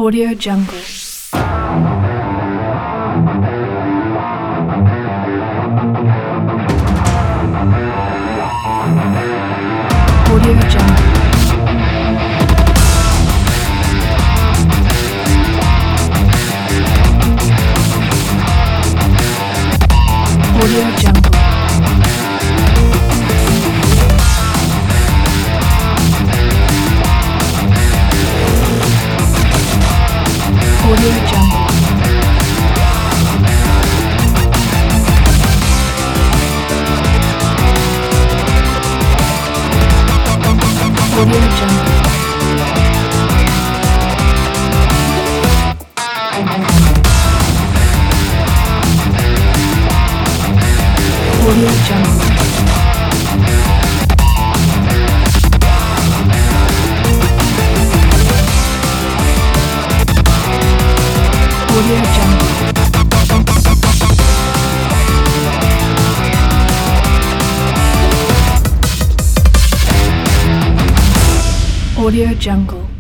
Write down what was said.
Audio Jungle. Audio Jungle. Audio Jungle. Audio Jungle. Audio Jungle. Audio Jungle. Audio Jungle. Audio Jungle.